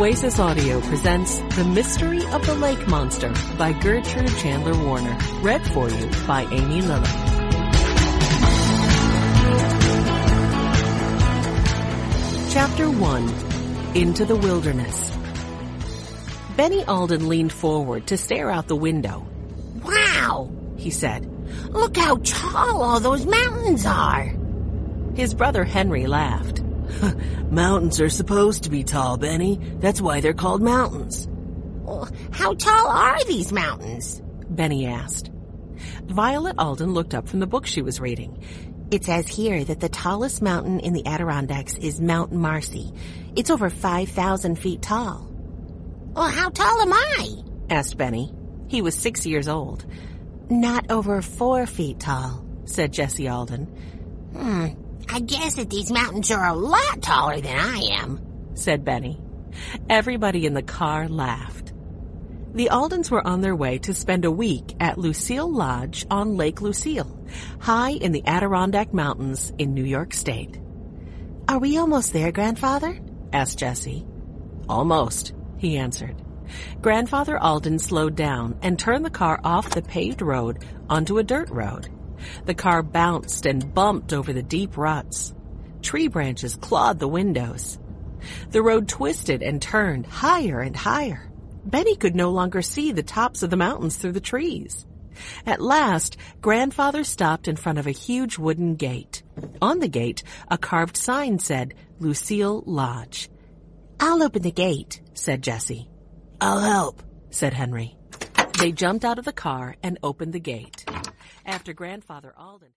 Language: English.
Oasis Audio presents The Mystery of the Lake Monster by Gertrude Chandler Warner. Read for you by Amy Lilly. Chapter 1. Into the Wilderness. Benny Alden leaned forward to stare out the window. "Wow," he said. "Look how tall all those mountains are." His brother Henry laughed. Mountains are supposed to be tall, Benny. That's why they're called mountains. Well, how tall are these mountains? Benny asked. Violet Alden looked up from the book she was reading. It says here that the tallest mountain in the Adirondacks is Mount Marcy. It's over 5,000 feet tall. Well, how tall am I? Asked Benny. He was 6 years old. Not over 4 feet tall, said Jessie Alden. I guess that these mountains are a lot taller than I am, said Benny. Everybody in the car laughed. The Aldens were on their way to spend a week at Lucille Lodge on Lake Lucille, high in the Adirondack Mountains in New York State. "Are we almost there, Grandfather?" asked Jessie. "Almost," he answered. Grandfather Alden slowed down and turned the car off the paved road onto a dirt road. The car bounced and bumped over the deep ruts. Tree branches clawed the windows. The road twisted and turned higher and higher. Benny could no longer see the tops of the mountains through the trees. At last, Grandfather stopped in front of a huge wooden gate. On the gate, a carved sign said, Lucille Lodge. "I'll open the gate," said Jessie. "I'll help," said Henry. They jumped out of the car and opened the gate. After Grandfather Alden...